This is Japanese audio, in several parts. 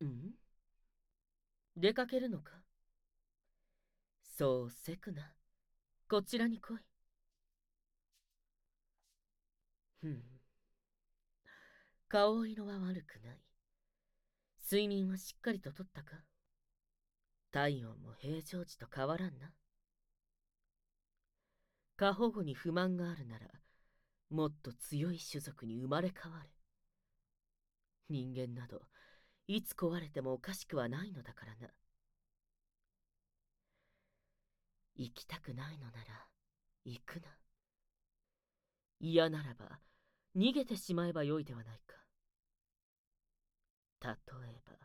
ん？出かけるのか？そうせくな。こちらに来い。ふん。顔色は悪くない。睡眠はしっかりととったか？体温も平常時と変わらんな。過保護に不満があるなら、もっと強い種族に生まれ変われ。人間など、いつ壊れてもおかしくはないのだからな。行きたくないのなら、行くな。嫌ならば、逃げてしまえばよいではないか。例えば、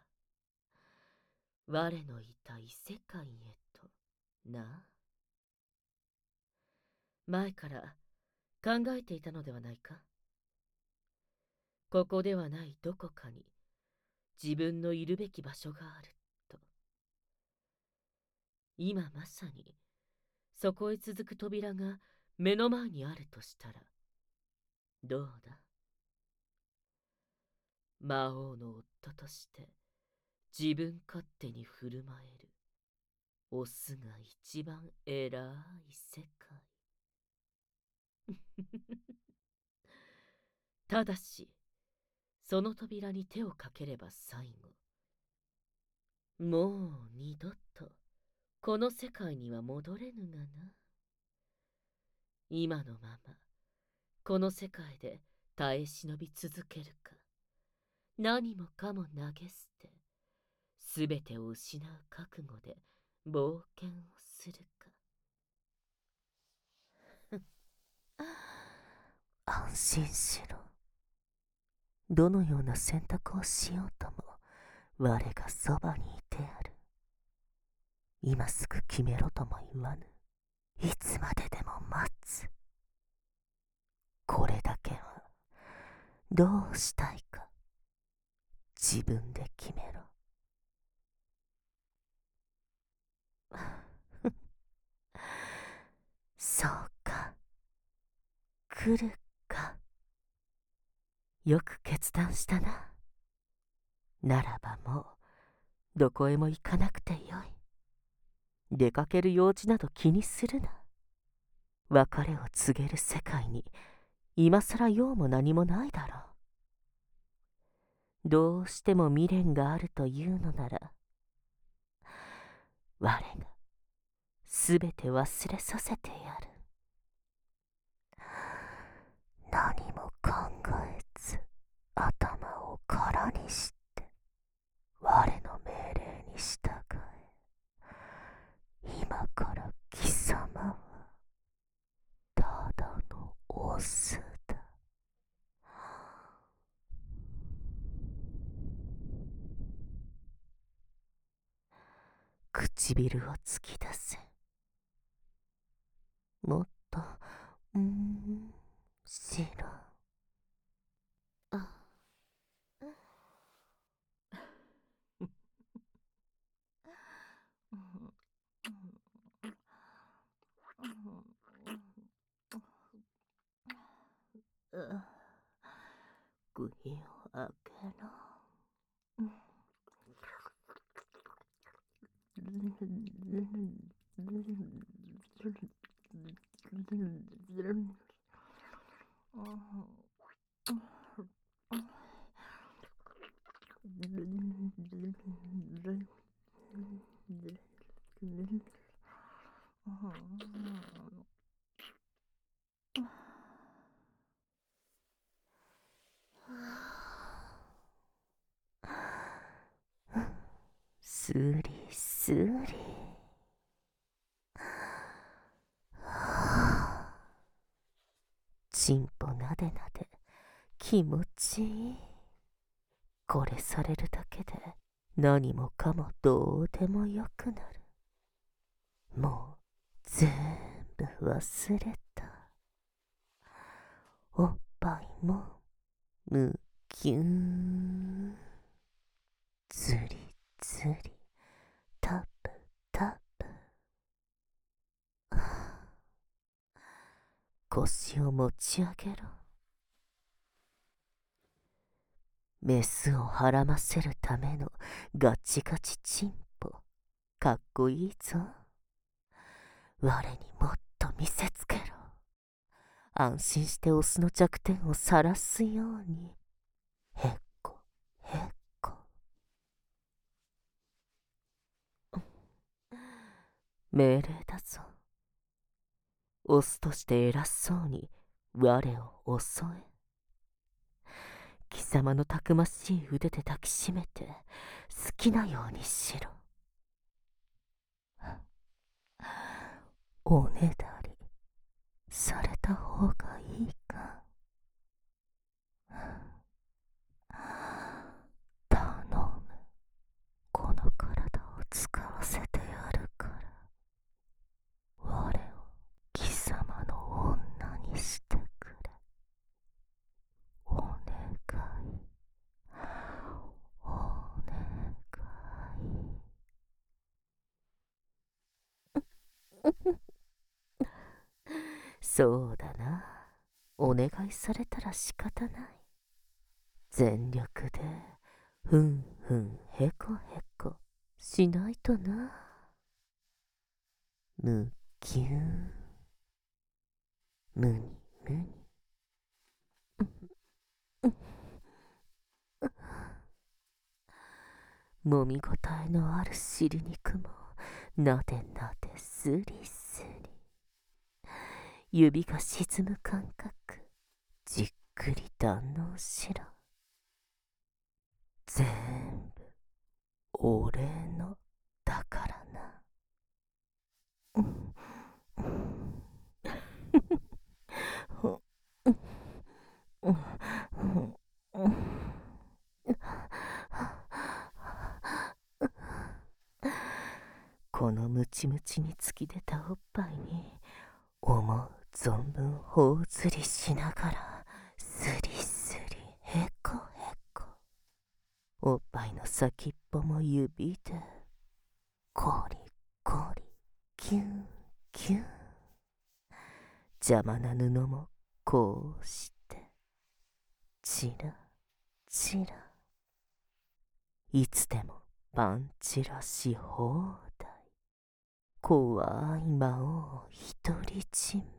我のいた異世界へとな。前から考えていたのではないか。ここではないどこかに自分のいるべき場所があると。今まさにそこへ続く扉が目の前にあるとしたら、どうだ？魔王の夫として自分勝手に振る舞えるオスが一番偉い世界。ただし、その扉に手をかければ最後、もう二度とこの世界には戻れぬがな。今のままこの世界で耐え忍び続けるか、何もかも投げ捨て、すべてを失う覚悟で冒険をするか。 安心しろ。どのような選択をしようとも、我がそばにいてやる。今すぐ決めろとも言わぬ。いつまででも待つ。これだけは、どうしたいか、自分で決めろ。そうか。来るか。よく決断したな。ならばもう、どこへも行かなくてよい。出かける用事など気にするな。別れを告げる世界に、今さら用も何もないだろう。どうしても未練があるというのなら、我がすべて忘れさせてやる。何も考えず、頭を空にして、我の命令に従え。今から貴様は、ただのオスだ。唇を突き出せ。もっと、しろ。あ、首を開けろ。スリスリ。チンポなでなで気持ちいい。これされるだけで何もかもどうでもよくなる。もう全部忘れた。おっぱいもむきゅー。ずりずり、タプタプ。腰を持ち上げろ。 メスをはらませるためのガチガチチンポ、かっこいいぞ。我にもっと見せつけろ。安心してオスの弱点を晒すように。へっこへっこ。命令だぞ。オスとして偉そうに我を襲え。貴様のたくましい腕で抱きしめて好きなようにしろ。おねだりされた方がいいか。頼む。この体を使わせてやるから。我を貴様の女にしてくれ。お願い。お願い。そうだな。お願いされたら仕方ない。全力でふんふんへこへこしないとな。むきゅーむにむに。もみごたえのある尻肉もなでなですりすり。指が沈む感覚じっくり堪能しろ。全部俺のだからな。このムチムチに突き出たおっぱいに思う存分頬ずりしながらスリスリへこへこ。おっぱいの先っぽも指でコリコリキュンキュン。邪魔な布もこうしてチラチラ。いつでもパンチラし放題。怖い魔王独り占め。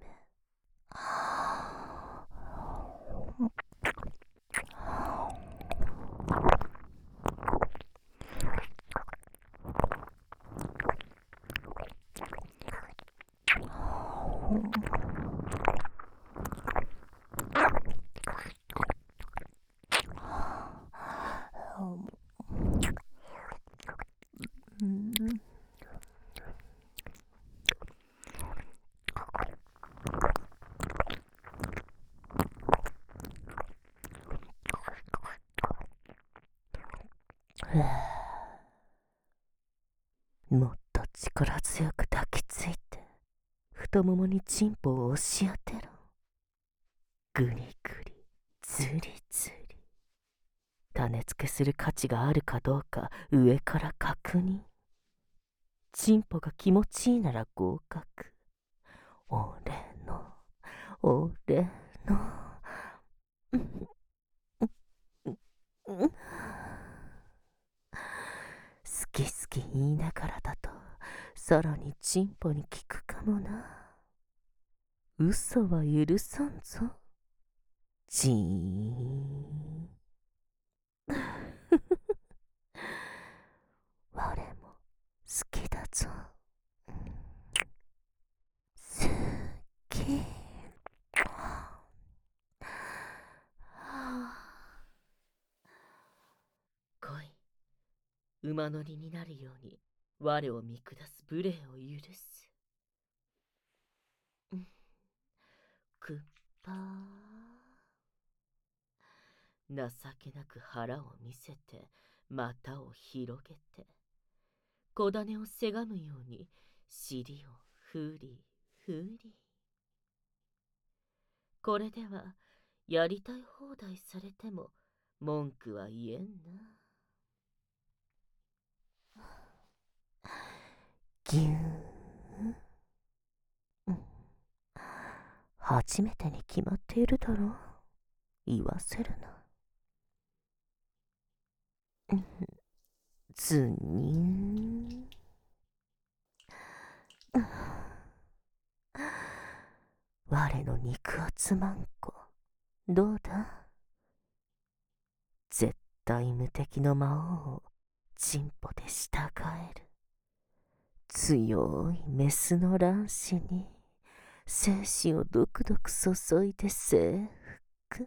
もっと力強く抱きついて太ももにチンポを押し当てろ。グリグリズリズリ。種付けする価値があるかどうか上から確認。チンポが気持ちいいなら合格。俺の好き好き言いながらだとさらにチンポに効くかもな。嘘は許さんぞ。じーん。我も好きだぞ。好き。 来い。馬乗りになるように我を見下す無礼を許す。くっぱー。情けなく腹を見せて股を広げて小種をせがむように尻をふりふり。これではやりたい放題されても文句は言えんな。 ぎゅーん。初めてに決まっているだろう。言わせるな。 ずにん。我の肉厚マンコ、どうだ？絶対無敵の魔王をチンポで従える。強いメスの卵子に精子をドクドク注いで征服。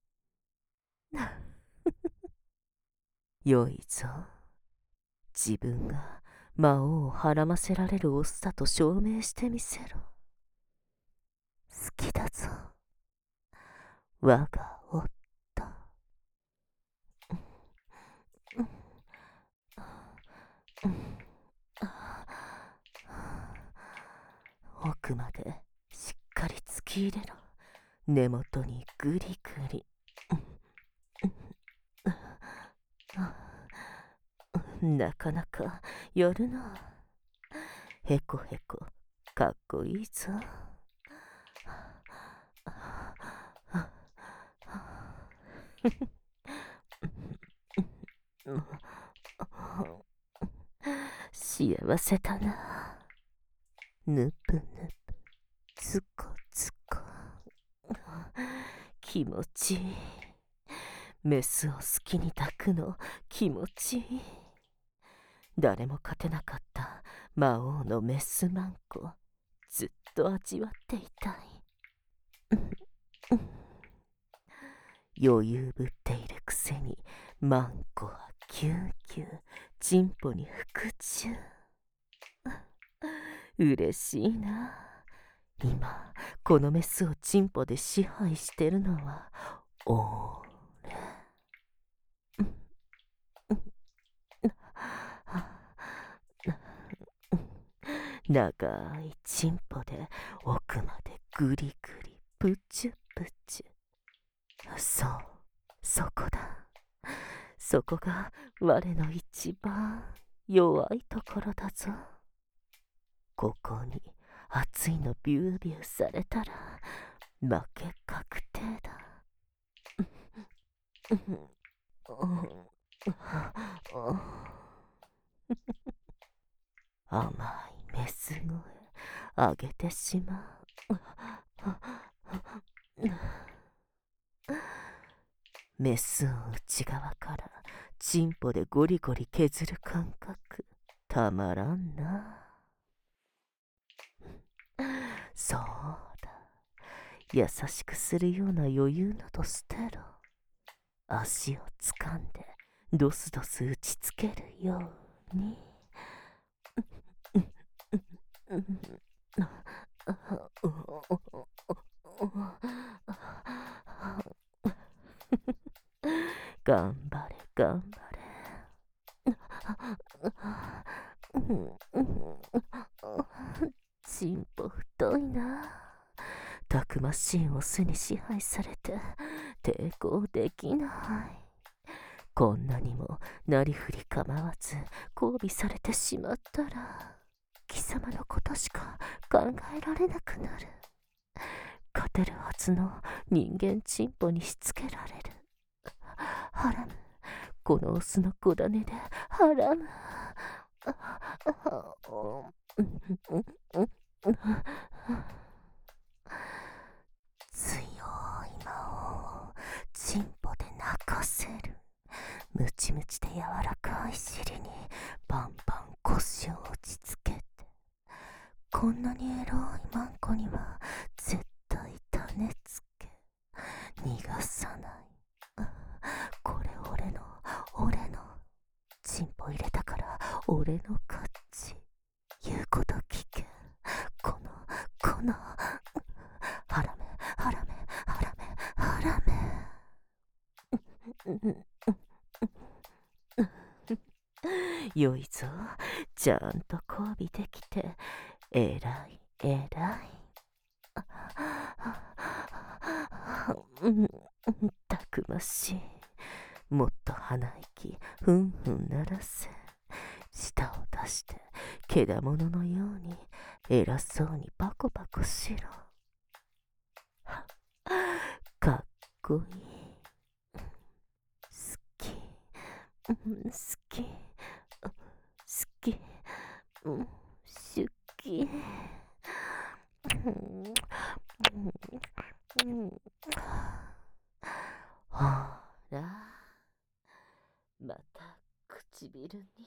よいぞ。自分が魔王をはらませられるオスだと証明してみせろ。好きだぞ。我が夫。奥までしっかり突き入れろ。根元にグリグリ。なかなかやるな。へこへこ、かっこいいぞ。幸せだな。ぬぷぬぷ、つこつこ。気持ちいい。メスを好きに抱くの気持ちいい。誰も勝てなかった魔王のメスマンコ、ずっと味わっていたい。余裕ぶっているくせにマンコはキューキューチンポに服従。嬉しいな。今このメスをチンポで支配してるのは俺。長いチンポで奥までグリグリプチュプチュ。そう、そこだ。そこが我の一番弱いところだぞ。ここに熱いのビュービューされたら負け確定だ。甘いメス声あげてしまう。メスを内側からチンポでゴリゴリ削る感覚たまらんな。そうだ、優しくするような余裕など捨てろ。足をつかんでドスドス打ちつけるように。頑張れ頑張れ。チンポ太いな。たくましいオスに支配されて抵抗できない。こんなにもなりふり構わず交尾されてしまったら貴様のことしか考えられなくなる。勝てるはずの人間チンポにしつけられる。ハラム、このオスの子種でハラム。強い魔王をチンポで泣かせる。ムチムチで柔らかい尻にバンバン腰を打ちつけて、こんなにエロいマンコには絶対種つけ逃がさない。これ俺のチンポ入れたから俺の勝ち。言うこと聞け。このハラメハラメハラメハラメ。よいぞ、ちゃんと交尾できてえらいえらい。たくましい。もっと鼻息ふんふん鳴らせ。舌を出してけだもののように偉そうにパコパコしろ。かっこいい。好き。 き、好き、好き。ほら、また唇に。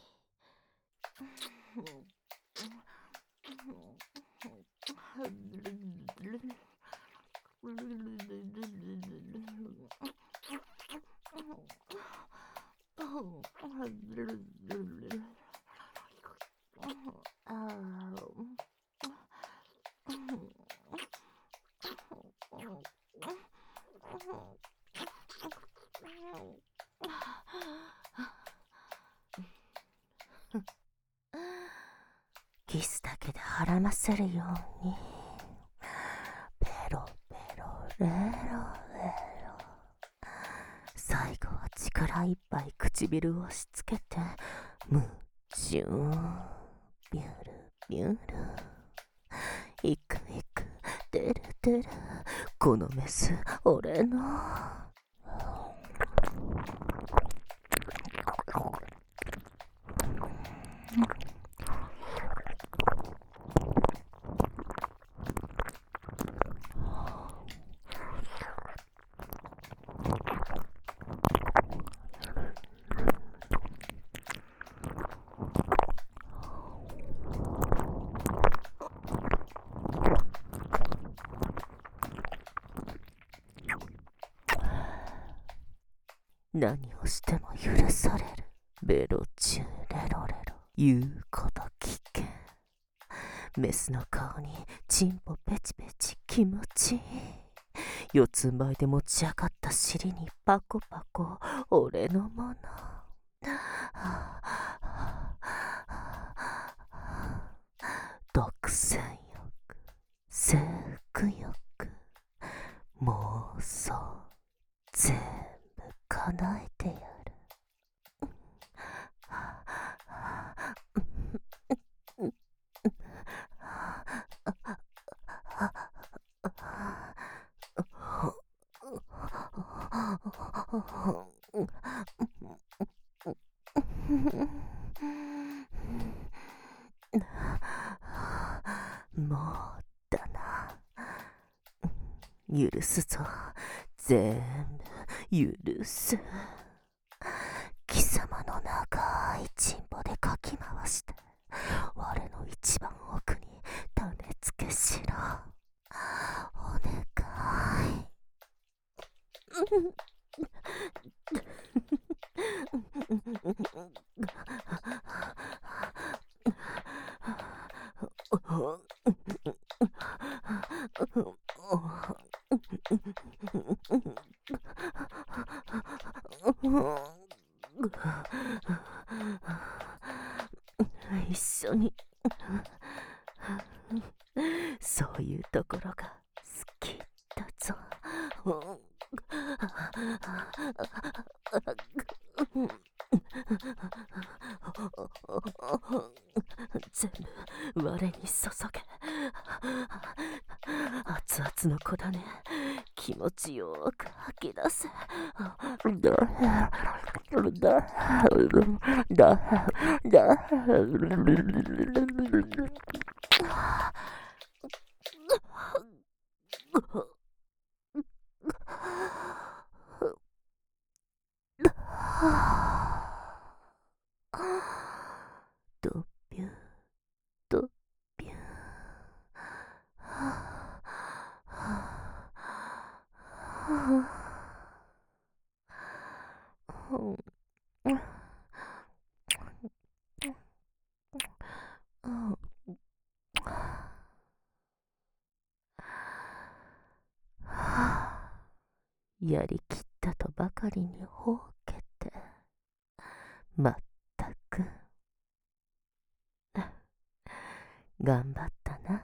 キスだけで腹ませるように、ペロペロレロレロ。最後は力いっぱい唇を押し付けて、夢中、ビュルビュル。いくいく、てるてる、このメス、俺の。何をしても許される。ベロチューレロレロ。言うこと聞け。メスの顔にチンポペチペチ気持ちいい。四つん這いで持ち上がった尻にパコパコ俺のもの。独占欲、征服欲、妄想、全部叶えてやる。もうだな。許すぞ。全部許す。貴様の長いチンポでかき回して我の一番奥に種付けしろ。お願い。一緒にそういうところが好きだぞ。全部我に注げ。熱々の子だね。気持ちよく吐き出せ。ドビュードビュー。やりきったとばかりにほうけて、まったく頑張ったな。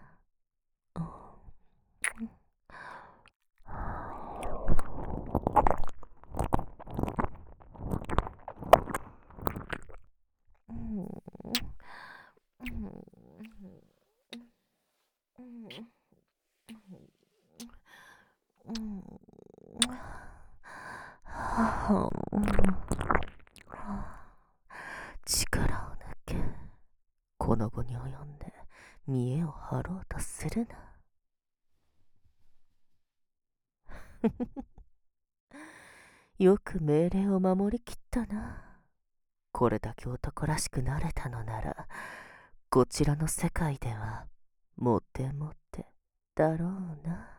見栄を張ろうとするな。よく命令を守りきったな。これだけ男らしくなれたのなら、こちらの世界ではモテモテだろうな。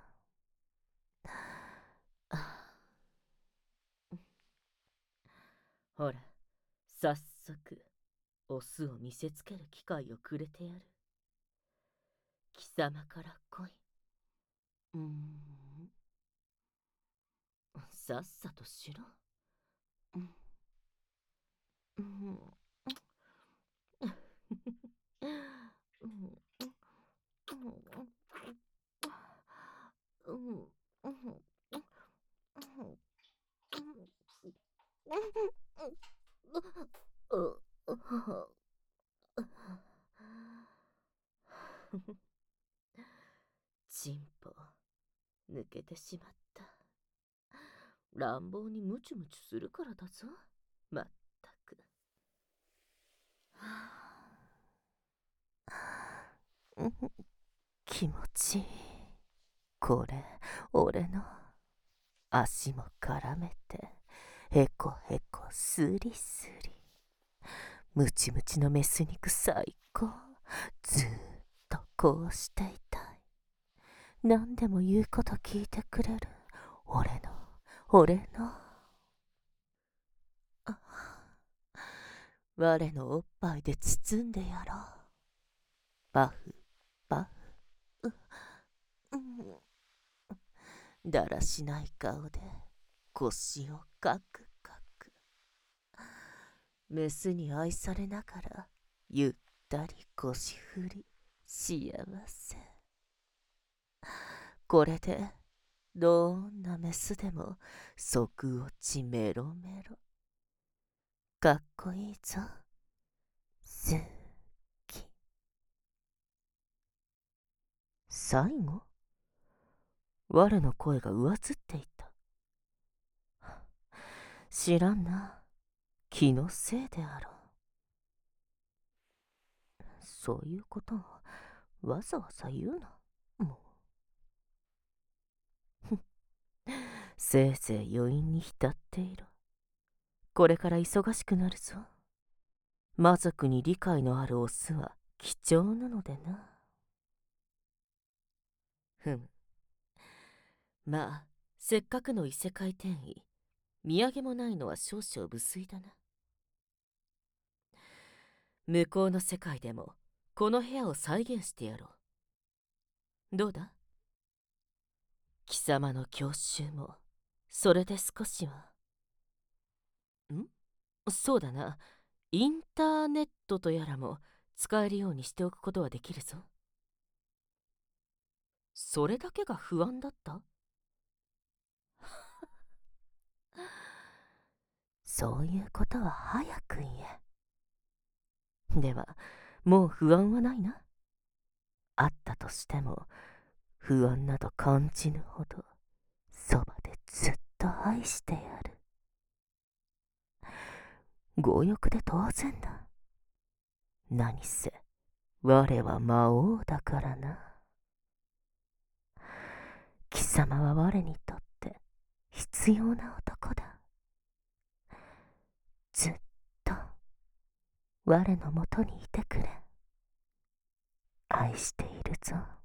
ほら、早速オスを見せつける機会をくれてやる。貴様から来い。さっさとしろ。チンポ抜けてしまった。乱暴にムチュムチュするからだぞ。まったく。 気持ちいい。これ、俺の。足も絡めて、へこへこスリスリ。ムチムチのメス肉最高。ずーっとこうしていたい。何でも言うこと聞いてくれる。俺の。我のおっぱいで包んでやろう。パフ、パフ。だらしない顔で腰をカクカク。メスに愛されながらゆったり腰振り幸せ。これでどんなメスでも即落ちメロメロ。かっこいいぞ。好き。最後、我の声が上ずっていた。知らんな。気のせいであろう。そういうことをわざわざ言うな。もう。せいぜい余韻に浸っていろ。これから忙しくなるぞ。魔族に理解のあるオスは貴重なのでな。まあ、せっかくの異世界転移、土産もないのは少々無粋だな。向こうの世界でもこの部屋を再現してやろう。どうだ？貴様の郷愁もそれで少しは。そうだな。インターネットとやらも使えるようにしておくことはできるぞ。それだけが不安だった？そういうことは早く言え。では、もう不安はないな。あったとしても、不安など感じぬほど、そばでずっと愛してやる。強欲で当然だ。何せ、我は魔王だからな。貴様は我にとって必要な男だ。ずっと我のもとにいてくれ。愛しているぞ。